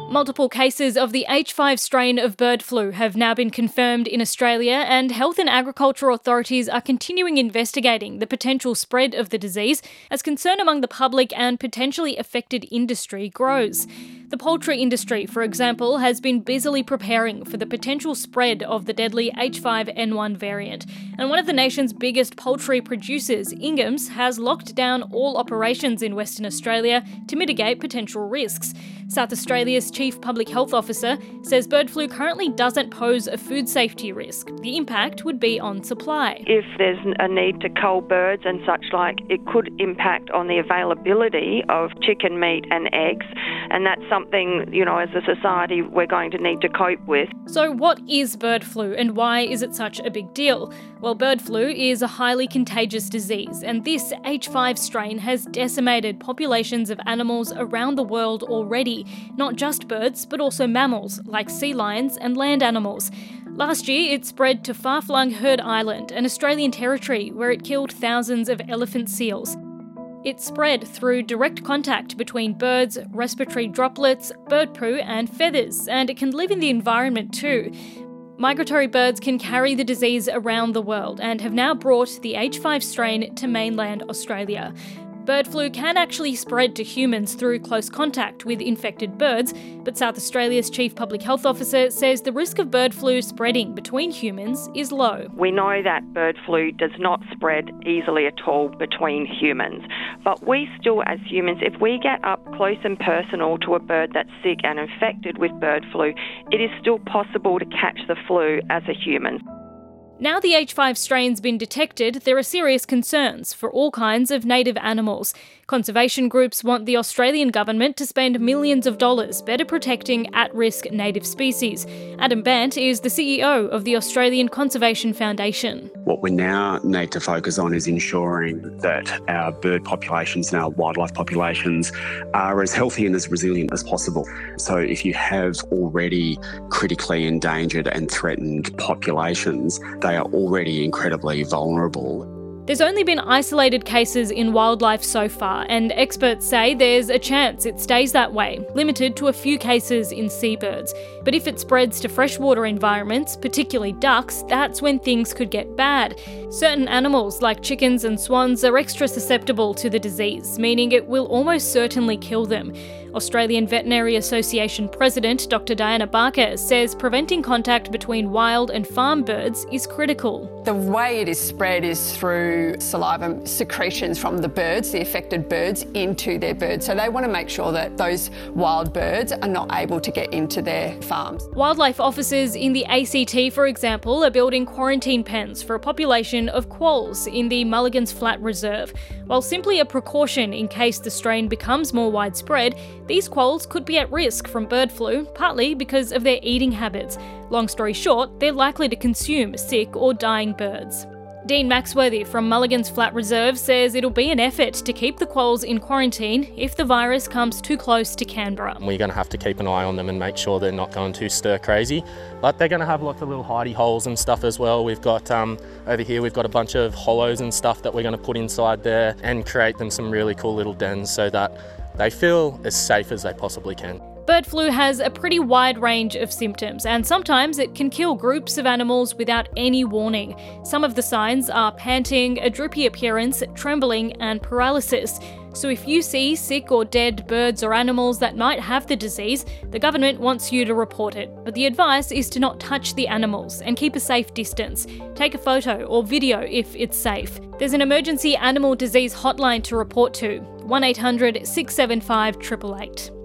Multiple cases of the H5 strain of bird flu have now been confirmed in Australia, and health and agriculture authorities are continuing investigating the potential spread of the disease as concern among the public and potentially affected industry grows. The poultry industry, for example, has been busily preparing for the potential spread of the deadly H5N1 variant. And one of the nation's biggest poultry producers, Ingham's, has locked down all operations in Western Australia to mitigate potential risks. South Australia's Chief Public Health Officer says bird flu currently doesn't pose a food safety risk. The impact would be on supply. If there's a need to cull birds and such like, it could impact on the availability of chicken meat and eggs, and that's something, as a society we're going to need to cope with. So what is bird flu and why is it such a big deal? Well, bird flu is a highly contagious disease, and this H5 strain has decimated populations of animals around the world already. Not just birds, but also mammals, like sea lions and land animals. Last year, it spread to far-flung Heard Island, an Australian territory where it killed thousands of elephant seals. It spread through direct contact between birds, respiratory droplets, bird poo and feathers, and it can live in the environment too. Migratory birds can carry the disease around the world and have now brought the H5 strain to mainland Australia. Bird flu can actually spread to humans through close contact with infected birds, but South Australia's Chief Public Health Officer says the risk of bird flu spreading between humans is low. We know that bird flu does not spread easily at all between humans, but we still, as humans, if we get up close and personal to a bird that's sick and infected with bird flu, it is still possible to catch the flu as a human. Now the H5 strain's been detected, there are serious concerns for all kinds of native animals. Conservation groups want the Australian government to spend millions of dollars better protecting at-risk native species. Adam Bant is the CEO of the Australian Conservation Foundation. What we now need to focus on is ensuring that our bird populations and our wildlife populations are as healthy and as resilient as possible. So if you have already critically endangered and threatened populations, they are already incredibly vulnerable. There's only been isolated cases in wildlife so far, and experts say there's a chance it stays that way, limited to a few cases in seabirds. But if it spreads to freshwater environments, particularly ducks, that's when things could get bad. Certain animals, like chickens and swans, are extra susceptible to the disease, meaning it will almost certainly kill them. Australian Veterinary Association President Dr. Diana Barker says preventing contact between wild and farm birds is critical. The way it is spread is through saliva secretions from the birds, the affected birds, into their birds. So they want to make sure that those wild birds are not able to get into their farms. Wildlife officers in the ACT, for example, are building quarantine pens for a population of quolls in the Mulligan's Flat Reserve. While simply a precaution in case the strain becomes more widespread, these quolls could be at risk from bird flu, partly because of their eating habits. Long story short, they're likely to consume sick or dying birds. Dean Maxworthy from Mulligan's Flat Reserve says it'll be an effort to keep the quolls in quarantine if the virus comes too close to Canberra. We're going to have to keep an eye on them and make sure they're not going too stir crazy. But they're going to have lots of little hidey holes and stuff as well. We've got over here, we've got a bunch of hollows and stuff that we're going to put inside there and create them some really cool little dens so that they feel as safe as they possibly can. Bird flu has a pretty wide range of symptoms, and sometimes it can kill groups of animals without any warning. Some of the signs are panting, a droopy appearance, trembling, and paralysis. So if you see sick or dead birds or animals that might have the disease, the government wants you to report it. But the advice is to not touch the animals and keep a safe distance. Take a photo or video if it's safe. There's an emergency animal disease hotline to report to, 1800 675 888.